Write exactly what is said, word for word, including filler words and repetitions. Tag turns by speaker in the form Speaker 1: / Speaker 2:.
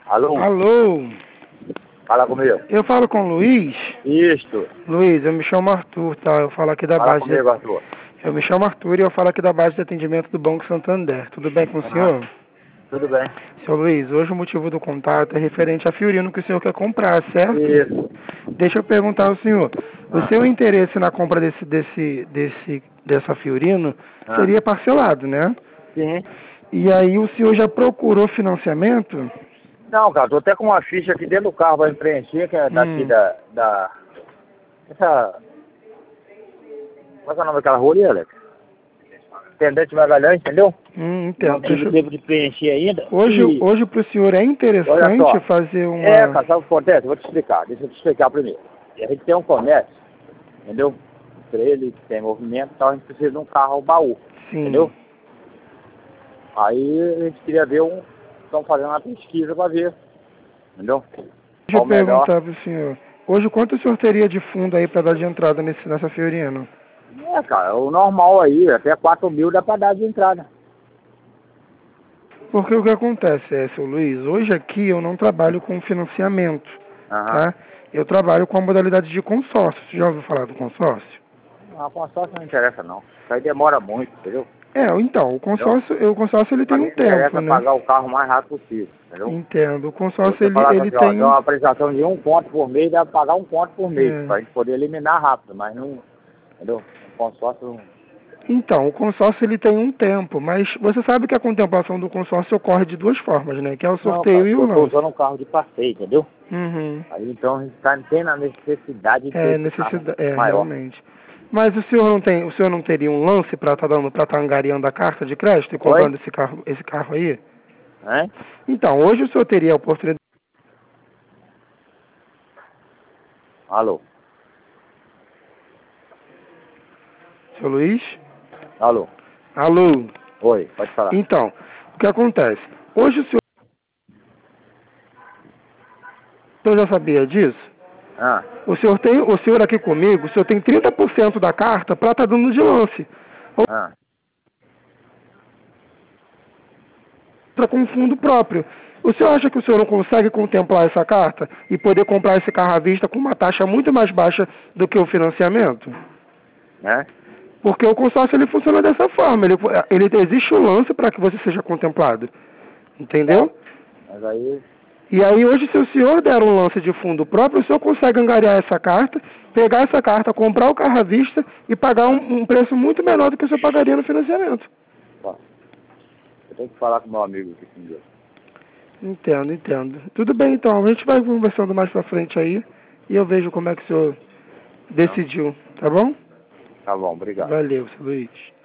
Speaker 1: Alô?
Speaker 2: Alô?
Speaker 1: Fala comigo.
Speaker 2: Eu falo com o Luiz?
Speaker 1: Isto.
Speaker 2: Luiz, eu me chamo Arthur, tá? Eu falo aqui da
Speaker 1: Fala
Speaker 2: base...
Speaker 1: comigo,
Speaker 2: de...
Speaker 1: Arthur.
Speaker 2: Eu me chamo Arthur e eu falo aqui da base de atendimento do Banco Santander. Tudo bem com o
Speaker 1: Aham.
Speaker 2: senhor?
Speaker 1: Tudo bem.
Speaker 2: Senhor Luiz, hoje o motivo do contato é referente a Fiorino que o senhor quer comprar, certo?
Speaker 1: Isso.
Speaker 2: Deixa eu perguntar ao senhor. O
Speaker 1: Ah.
Speaker 2: seu interesse na compra desse, desse, desse, dessa Fiorino
Speaker 1: Ah.
Speaker 2: seria parcelado, né?
Speaker 1: Sim.
Speaker 2: E aí o senhor já procurou financiamento?
Speaker 1: Não, cara, tô até com uma ficha aqui dentro do carro pra me preencher, que é daqui
Speaker 2: Hum.
Speaker 1: da, da... Essa... Qual é o nome daquela rua ali, Alex? Tendente Magalhães, entendeu?
Speaker 2: Hum,
Speaker 1: Não
Speaker 2: entendo.
Speaker 1: tive
Speaker 2: Deixa eu...
Speaker 1: tempo de preencher ainda.
Speaker 2: Hoje,
Speaker 1: E...
Speaker 2: hoje para o senhor é
Speaker 1: Olha
Speaker 2: interessante
Speaker 1: só.
Speaker 2: fazer uma...
Speaker 1: É, cara, sabe o que acontece? Eu vou te explicar. Deixa eu te explicar primeiro. E a gente tem um comércio, entendeu? Ele tem movimento, então a gente precisa de um carro baú,
Speaker 2: Sim.
Speaker 1: entendeu? Aí a gente queria ver um... Estamos fazendo uma pesquisa para ver, entendeu?
Speaker 2: Deixa
Speaker 1: Qual
Speaker 2: eu
Speaker 1: o melhor.
Speaker 2: perguntar para o senhor. Hoje, quanto o senhor teria de fundo aí para dar de entrada nesse, nessa Fiorino?
Speaker 1: É, cara, o normal aí, até quatro mil dá para dar de entrada.
Speaker 2: Porque o que acontece é, seu Luiz, hoje aqui eu não trabalho com financiamento,
Speaker 1: Aham.
Speaker 2: tá? Eu trabalho com a modalidade de consórcio. Você já ouviu falar do consórcio?
Speaker 1: A consórcio não interessa não. Isso aí demora muito, entendeu?
Speaker 2: É, então, o consórcio, o consórcio ele tem
Speaker 1: Pra mim
Speaker 2: um tempo,
Speaker 1: interessa
Speaker 2: né?
Speaker 1: pagar o carro o mais rápido possível, entendeu?
Speaker 2: Entendo. O consórcio
Speaker 1: Você
Speaker 2: ele,
Speaker 1: falar
Speaker 2: ele
Speaker 1: assim, ó,
Speaker 2: tem
Speaker 1: dá
Speaker 2: um...
Speaker 1: uma prestação de um ponto por mês, dá pra pagar um ponto por mês,
Speaker 2: É.
Speaker 1: pra gente poder eliminar rápido, mas não, entendeu? O consórcio...
Speaker 2: Então, o consórcio ele tem um tempo, mas você sabe que a contemplação do consórcio ocorre de duas formas, né? Que é o
Speaker 1: Não,
Speaker 2: sorteio
Speaker 1: cara,
Speaker 2: e o
Speaker 1: eu tô
Speaker 2: lance.
Speaker 1: usando um carro de passeio, entendeu?
Speaker 2: Uhum.
Speaker 1: Aí então a gente tá tendo a necessidade de ter
Speaker 2: É,
Speaker 1: esse carro
Speaker 2: necessidade, é,
Speaker 1: maior.
Speaker 2: realmente. Mas o senhor não tem, o senhor não teria um lance para estar dando, para estar angariando a carta de crédito e comprando
Speaker 1: Oi?
Speaker 2: esse carro, esse carro aí?
Speaker 1: Hein?
Speaker 2: Então, hoje o senhor teria a oportunidade.
Speaker 1: Alô?
Speaker 2: Seu Luiz?
Speaker 1: Alô?
Speaker 2: Alô?
Speaker 1: Oi, pode falar.
Speaker 2: Então, o que acontece? Hoje o senhor, o senhor já sabia disso?
Speaker 1: Ah,
Speaker 2: O senhor tem, o senhor aqui comigo, o senhor tem trinta por cento da carta para estar dando de lance.
Speaker 1: ah.
Speaker 2: Outra com fundo próprio. O senhor acha que o senhor não consegue contemplar essa carta e poder comprar esse carro à vista com uma taxa muito mais baixa do que o financiamento?
Speaker 1: Né?
Speaker 2: Porque o consórcio ele funciona dessa forma. Ele, ele existe o lance para que você seja contemplado. Entendeu?
Speaker 1: Mas aí...
Speaker 2: E aí hoje, se o senhor der um lance de fundo próprio, o senhor consegue angariar essa carta, pegar essa carta, comprar o carro à vista e pagar um, um preço muito menor do que o senhor pagaria no financiamento.
Speaker 1: Ó, eu tenho que falar com meu amigo aqui comigo.
Speaker 2: Entendo, entendo. Tudo bem, então. A gente vai conversando mais pra frente aí e eu vejo como é que o senhor decidiu, tá bom?
Speaker 1: Tá bom, obrigado.
Speaker 2: Valeu, seu Luiz.